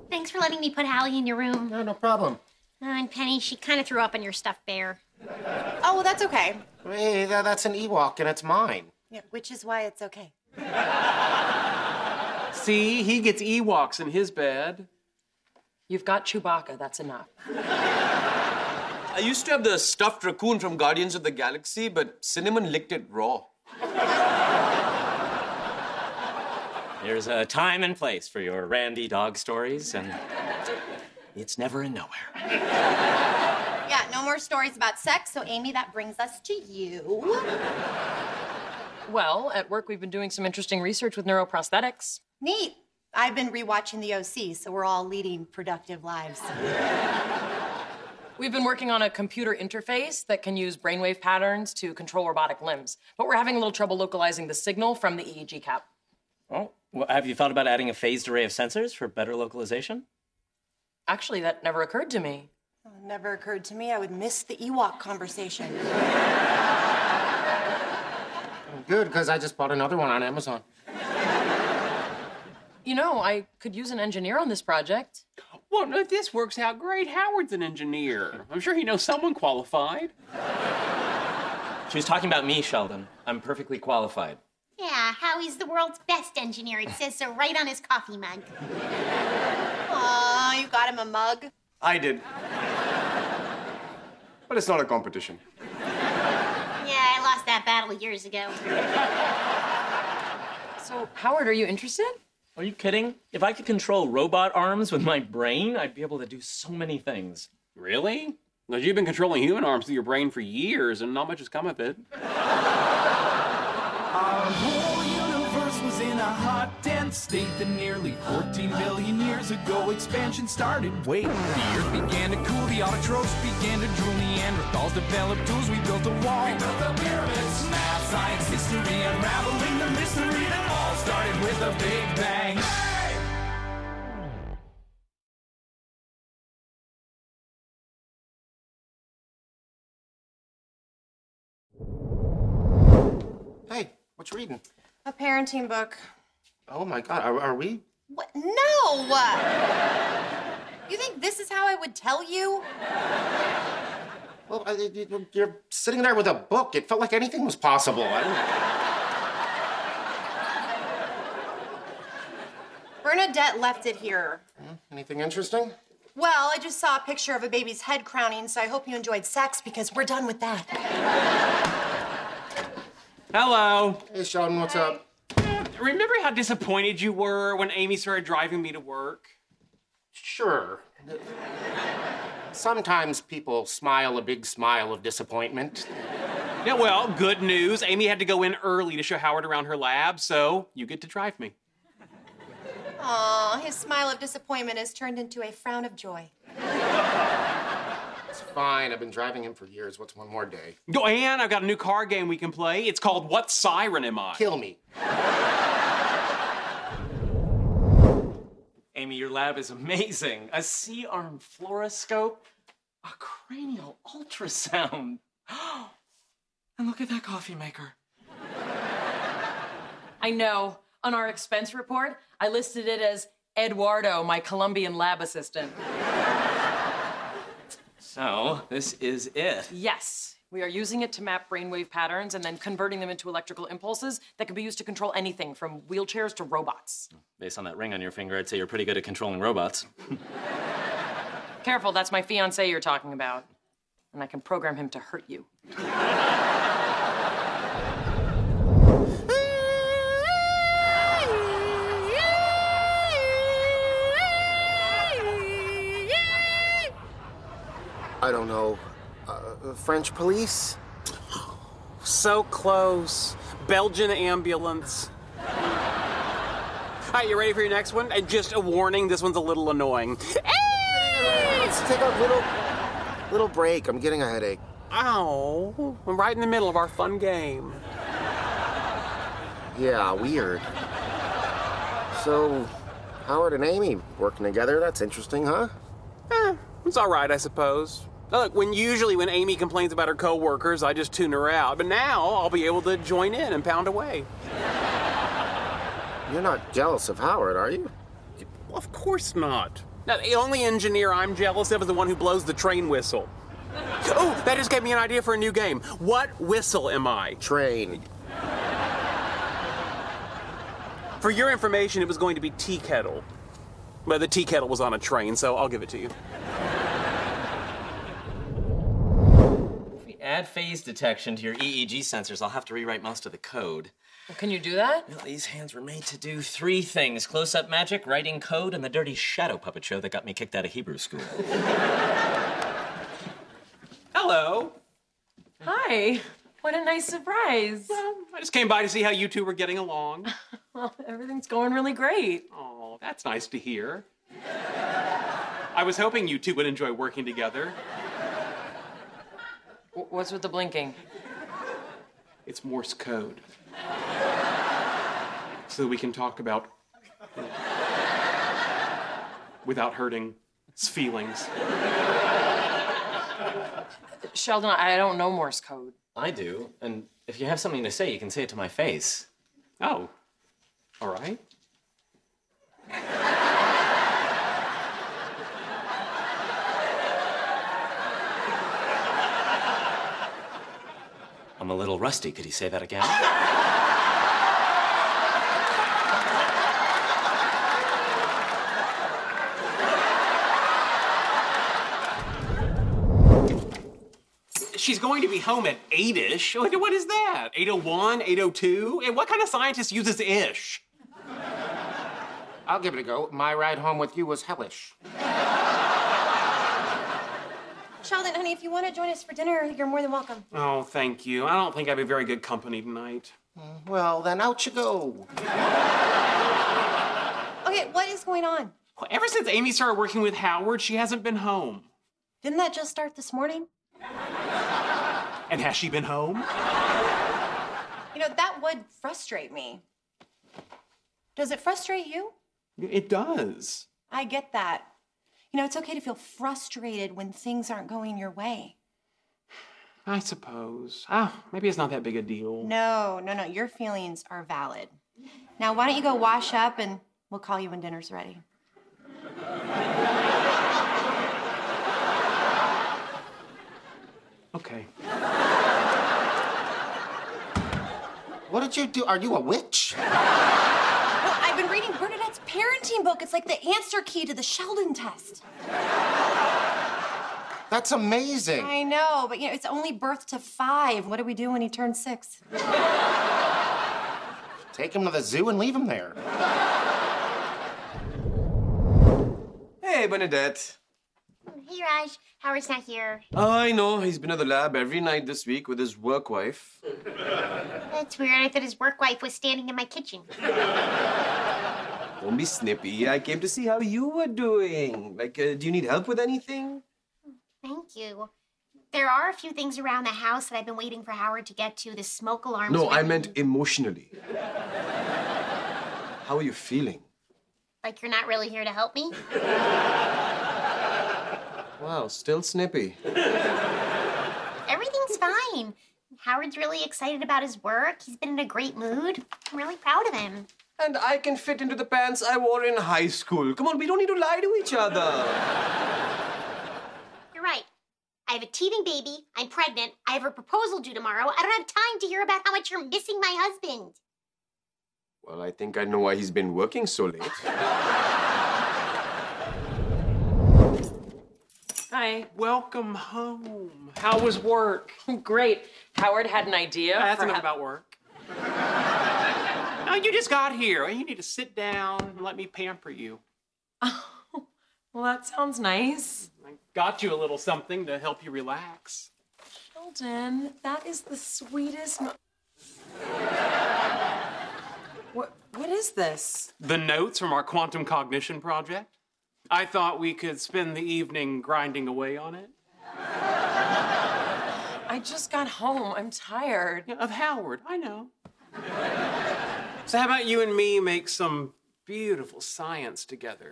Thanks for letting me put Hallie in your room. No problem. And Penny, she kind of threw up on your stuffed bear. Oh, well, that's okay. Hey, that's an Ewok, and it's mine. Yeah, which is why it's okay. See, he gets Ewoks in his bed. You've got Chewbacca, that's enough. I used to have the stuffed raccoon from Guardians of the Galaxy, but Cinnamon licked it raw. There's a time and place for your Randy dog stories, and it's never in nowhere. Yeah, no more stories about sex, so Amy, that brings us to you. Well, at work we've been doing some interesting research with neuroprosthetics. Neat. I've been rewatching the OC, so we're all leading productive lives. We've been working on a computer interface that can use brainwave patterns to control robotic limbs, but we're having a little trouble localizing the signal from the EEG cap. Oh, well, have you thought about adding a phased array of sensors for better localization? Actually, that never occurred to me. Oh, it never occurred to me I would miss the Ewok conversation. Good, because I just bought another one on Amazon. You know, I could use an engineer on this project. Well, no, this works out great. Howard's an engineer. I'm sure he knows someone qualified. She was talking about me, Sheldon. I'm perfectly qualified. Yeah, Howie's the world's best engineer. It says so right on his coffee mug. Aw, you got him a mug? I did. But it's not a competition. Yeah, I lost that battle years ago. So, Howard, are you interested? Are you kidding? If I could control robot arms with my brain, I'd be able to do so many things. Really? Because you've been controlling human arms through your brain for years, and not much has come of it. Our whole universe was in a hot, dense state that nearly 14 billion years ago expansion started. Wait, the earth began to cool, the autotrophs began to drool, Neanderthals developed tools, we built a wall. We built the pyramids, math, science, history, unraveling the mystery that all started with a big bang. Hey, what you reading? A parenting book. Oh, my God. Are we? What? No! You think this is how I would tell you? Well, you're sitting there with a book. It felt like anything was possible. Bernadette left it here. Anything interesting? Well, I just saw a picture of a baby's head crowning, so I hope you enjoyed sex because we're done with that. Hello. Hey, Sheldon, what's up? Remember how disappointed you were when Amy started driving me to work? Sure. Sometimes people smile a big smile of disappointment. Yeah, well, good news. Amy had to go in early to show Howard around her lab, so you get to drive me. Aw, his smile of disappointment has turned into a frown of joy. It's fine. I've been driving him for years. What's one more day? Oh, and I've got a new card game we can play. It's called What Siren Am I? Kill me. Amy, your lab is amazing. A C-arm fluoroscope, a cranial ultrasound. And look at that coffee maker. I know. On our expense report, I listed it as Eduardo, my Colombian lab assistant. So, this is it. Yes. We are using it to map brainwave patterns and then converting them into electrical impulses that can be used to control anything from wheelchairs to robots. Based on that ring on your finger, I'd say you're pretty good at controlling robots. Careful, that's my fiancé you're talking about. And I can program him to hurt you. I don't know. French police? So close. Belgian ambulance. All right, you ready for your next one? And just a warning, this one's a little annoying. Let's take a little break. I'm getting a headache. Ow, I'm right in the middle of our fun game. Yeah, weird. So, Howard and Amy working together, that's interesting, huh? It's all right, I suppose. Look, when Amy complains about her coworkers, I just tune her out. But now I'll be able to join in and pound away. You're not jealous of Howard, are you? Well, of course not. Now, the only engineer I'm jealous of is the one who blows the train whistle. Oh, that just gave me an idea for a new game. What whistle am I? Train. For your information, it was going to be tea kettle. But the tea kettle was on a train, so I'll give it to you. If we add phase detection to your EEG sensors, I'll have to rewrite most of the code. Well, can you do that? Well, these hands were made to do 3 things: close-up magic, writing code, and the dirty shadow puppet show that got me kicked out of Hebrew school. Hello. Hi. What a nice surprise. Well, I just came by to see how you two were getting along. Well, everything's going really great. Oh, that's nice to hear. I was hoping you two would enjoy working together. What's with the blinking? It's Morse code. So that we can talk about without hurting his feelings. Sheldon, I don't know Morse code. I do, and if you have something to say, you can say it to my face. Oh, all right. I'm a little rusty. Could you say that again? She's going to be home at 8-ish. What is that? 8:01, 8:02? And what kind of scientist uses ish? I'll give it a go. My ride home with you was hellish. Sheldon, honey, if you want to join us for dinner, you're more than welcome. Oh, thank you. I don't think I'd be very good company tonight. Well, then out you go. Okay, what is going on? Well, ever since Amy started working with Howard, she hasn't been home. Didn't that just start this morning? And has she been home? You know, that would frustrate me. Does it frustrate you? It does. I get that. You know, it's okay to feel frustrated when things aren't going your way. I suppose. Maybe it's not that big a deal. No. Your feelings are valid. Now, why don't you go wash up and we'll call you when dinner's ready. Okay. What did you do? Are you a witch? No, I've been reading Bernadette's parenting book. It's like the answer key to the Sheldon test. That's amazing. I know, but it's only birth to 5. What do we do when he turns 6? Take him to the zoo and leave him there. Hey, Bernadette. Hey, Raj. Howard's not here. I know. He's been at the lab every night this week with his work wife. That's weird. I thought his work wife was standing in my kitchen. Don't be snippy. I came to see how you were doing. Do you need help with anything? Thank you. There are a few things around the house that I've been waiting for Howard to get to. The smoke alarms. No, I meant emotionally. How are you feeling? Like you're not really here to help me? Wow, still snippy. Everything's fine. Howard's really excited about his work. He's been in a great mood. I'm really proud of him. And I can fit into the pants I wore in high school. Come on, we don't need to lie to each other. You're right. I have a teething baby. I'm pregnant. I have a proposal due tomorrow. I don't have time to hear about how much you're missing my husband. Well, I think I know why he's been working so late. Hi. Welcome home. How was work? Great. Howard had an idea. That's for enough about work. No, you just got here. You need to sit down and let me pamper you. Well, that sounds nice. I got you a little something to help you relax. Sheldon, that is the sweetest. What is this? The notes from our quantum cognition project. I thought we could spend the evening grinding away on it. I just got home. I'm tired. Yeah, of Howard, I know. So how about you and me make some beautiful science together?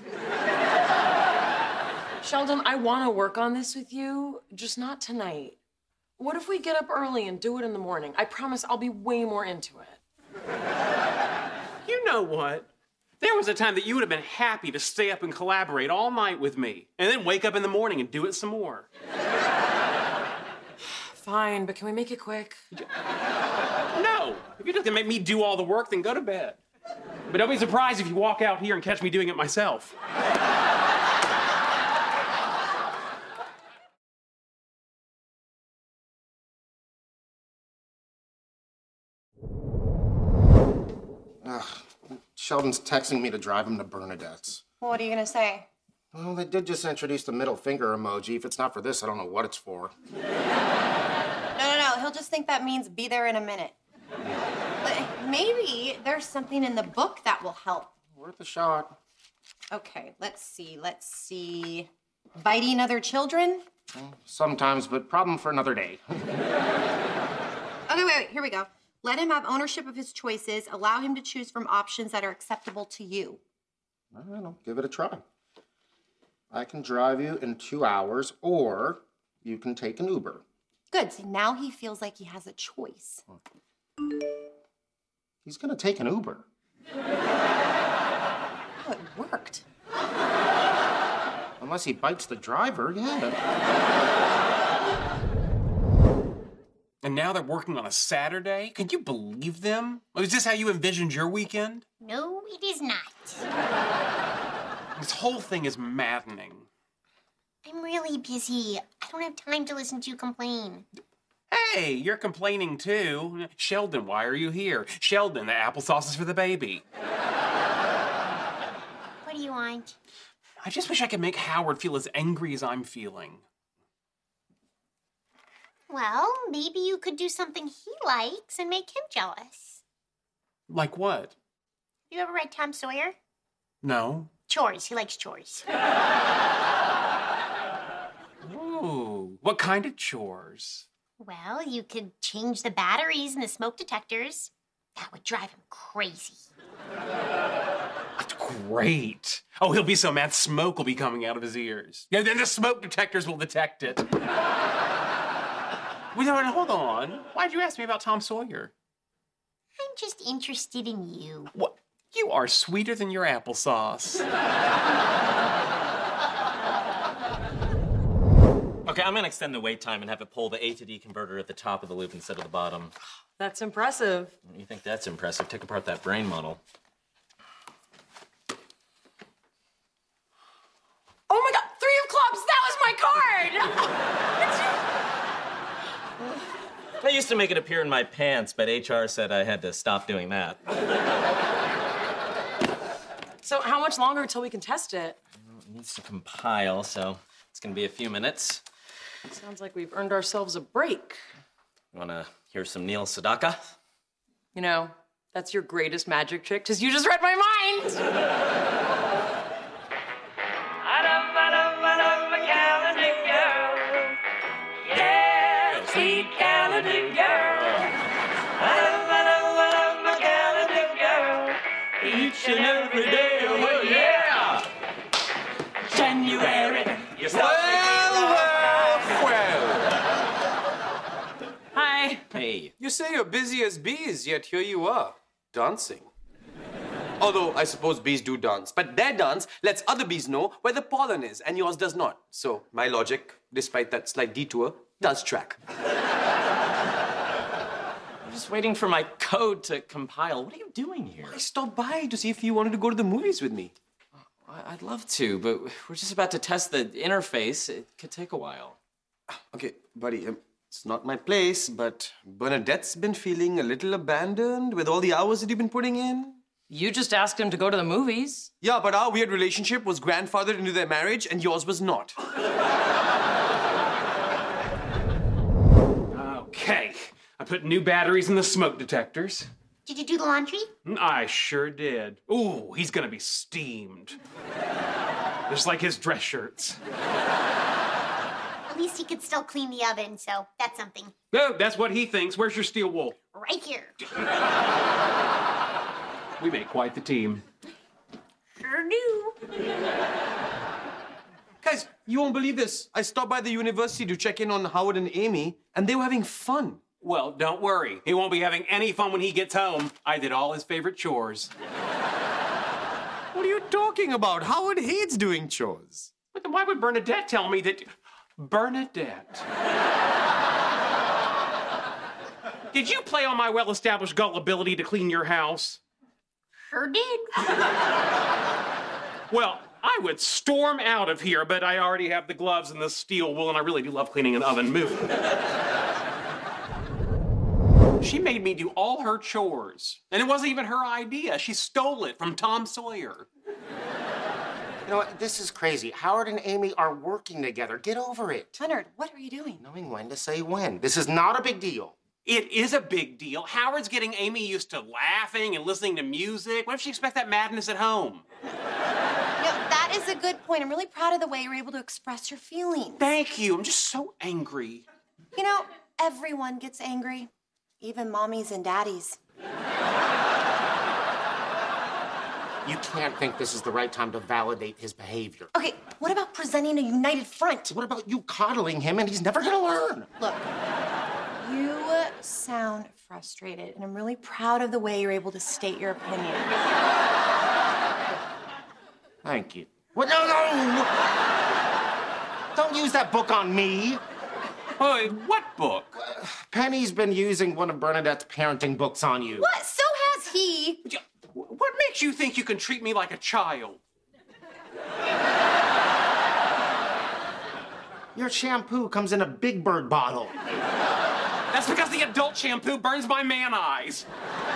Sheldon, I want to work on this with you, just not tonight. What if we get up early and do it in the morning? I promise I'll be way more into it. You know what? There was a time that you would have been happy to stay up and collaborate all night with me, and then wake up in the morning and do it some more. Fine, but can we make it quick? No. If you're just gonna make me do all the work, then go to bed. But don't be surprised if you walk out here and catch me doing it myself. Sheldon's texting me to drive him to Bernadette's. Well, what are you gonna say? Well, they did just introduce the middle finger emoji. If it's not for this, I don't know what it's for. No. He'll just think that means be there in a minute. But maybe there's something in the book that will help. Worth a shot. Okay, let's see. Biting other children? Sometimes, but problem for another day. Okay, wait, here we go. Let him have ownership of his choices. Allow him to choose from options that are acceptable to you. I don't know. Give it a try. I can drive you in 2 hours, or you can take an Uber. Good. So now he feels like he has a choice. He's gonna take an Uber. Oh, it worked. Unless he bites the driver, yeah. And now they're working on a Saturday? Can you believe them? Is this how you envisioned your weekend? No, it is not. This whole thing is maddening. I'm really busy. I don't have time to listen to you complain. Hey, you're complaining too. Sheldon, why are you here? Sheldon, the applesauce is for the baby. What do you want? I just wish I could make Howard feel as angry as I'm feeling. Well, maybe you could do something he likes and make him jealous. Like what? You ever read Tom Sawyer? No. Chores. He likes chores. Ooh, what kind of chores? Well, you could change the batteries in the smoke detectors. That would drive him crazy. That's great. Oh, he'll be so mad smoke will be coming out of his ears. Yeah, then the smoke detectors will detect it. Wait, no, hold on. Why'd you ask me about Tom Sawyer? I'm just interested in you. What? You are sweeter than your applesauce. Okay, I'm gonna extend the wait time and have it pull the A to D converter at the top of the loop instead of the bottom. That's impressive. You think that's impressive? Take apart that brain model. Oh my God, 3 of clubs, that was my card! I used to make it appear in my pants, but HR said I had to stop doing that. So how much longer until we can test it? Well, it needs to compile, so it's gonna be a few minutes. Sounds like we've earned ourselves a break. You wanna hear some Neil Sedaka? You know, that's your greatest magic trick, because you just read my mind! I love my calendar girl. Yeah, sweet calendar girl. I love my calendar girl. Each and every day, oh yeah. January, you start Hi. Hey. You say you're busy as bees, yet here you are, dancing. Although, I suppose bees do dance, but their dance lets other bees know where the pollen is, and yours does not. So, my logic, despite that slight detour, does track. I'm just waiting for my code to compile. What are you doing here? I stopped by to see if you wanted to go to the movies with me. I'd love to, but we're just about to test the interface. It could take a while. Okay, buddy, it's not my place, but Bernadette's been feeling a little abandoned with all the hours that you've been putting in. You just asked him to go to the movies. Yeah, but our weird relationship was grandfathered into their marriage, and yours was not. Okay, I put new batteries in the smoke detectors. Did you do the laundry? I sure did. Ooh, he's gonna be steamed. Just like his dress shirts. At least he could still clean the oven, so that's something. Oh, that's what he thinks. Where's your steel wool? Right here. We make quite the team. Sure do. Guys, you won't believe this. I stopped by the university to check in on Howard and Amy, and they were having fun. Well, don't worry. He won't be having any fun when he gets home. I did all his favorite chores. talking about? Howard hates doing chores. But then why would Bernadette tell me that... Bernadette. Did you play on my well-established gullibility to clean your house? Sure did. Well, I would storm out of here, but I already have the gloves and the steel wool, and I really do love cleaning an oven. Move. She made me do all her chores, and it wasn't even her idea. She stole it from Tom Sawyer. You know what? This is crazy. Howard and Amy are working together. Get over it. Leonard, what are you doing? Knowing when to say when. This is not a big deal. It is a big deal. Howard's getting Amy used to laughing and listening to music. What if she expects that madness at home? That is a good point. I'm really proud of the way you're able to express your feelings. Thank you. I'm just so angry. You know, everyone gets angry, even mommies and daddies. You can't think this is the right time to validate his behavior. Okay, what about presenting a united front? What about you coddling him and he's never gonna learn? Look, you sound frustrated, and I'm really proud of the way you're able to state your opinion. Thank you. What? No! Don't use that book on me. What book? Penny's been using one of Bernadette's parenting books on you. What? So has he. What makes you think you can treat me like a child? Your shampoo comes in a Big Bird bottle. That's because the adult shampoo burns my man eyes.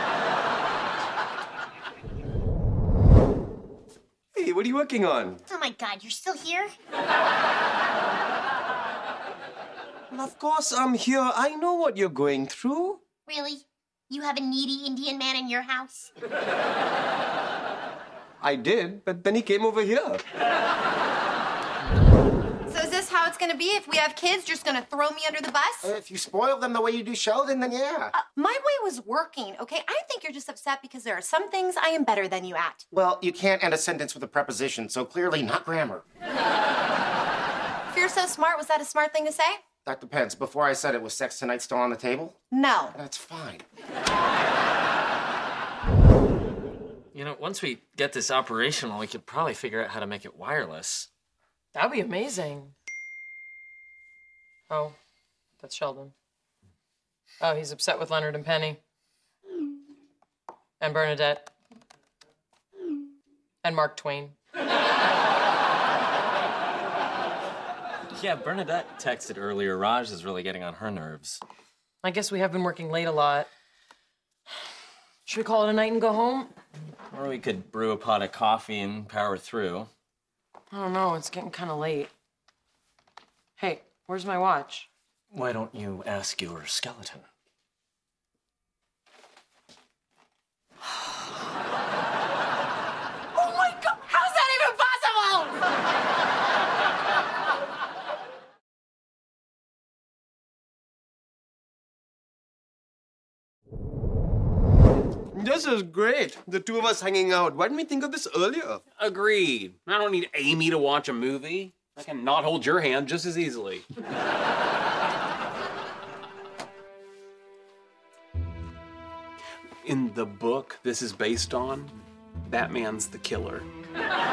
Hey, what are you working on? Oh my God, you're still here? Well, of course I'm here. I know what you're going through. Really? You have a needy Indian man in your house? I did, but then he came over here. So is this how it's gonna be? If we have kids, you're just gonna throw me under the bus? If you spoil them the way you do Sheldon, then yeah. My way was working, okay? I think you're just upset because there are some things I am better than you at. Well, you can't end a sentence with a preposition, so clearly not grammar. If you're so smart, was that a smart thing to say? That depends. Before I said it, was sex tonight still on the table? No. That's fine. You know, once we get this operational, we could probably figure out how to make it wireless. That'd be amazing. Oh, that's Sheldon. Oh, he's upset with Leonard and Penny. And Bernadette. And Mark Twain. Yeah, Bernadette texted earlier. Raj is really getting on her nerves. I guess we have been working late a lot. Should we call it a night and go home? Or we could brew a pot of coffee and power through. I don't know, it's getting kind of late. Hey, where's my watch? Why don't you ask your skeleton? Oh my God, how's that even possible? This is great. The two of us hanging out. Why didn't we think of this earlier? Agreed. I don't need Amy to watch a movie. I can not hold your hand just as easily. In the book this is based on, Batman's the killer.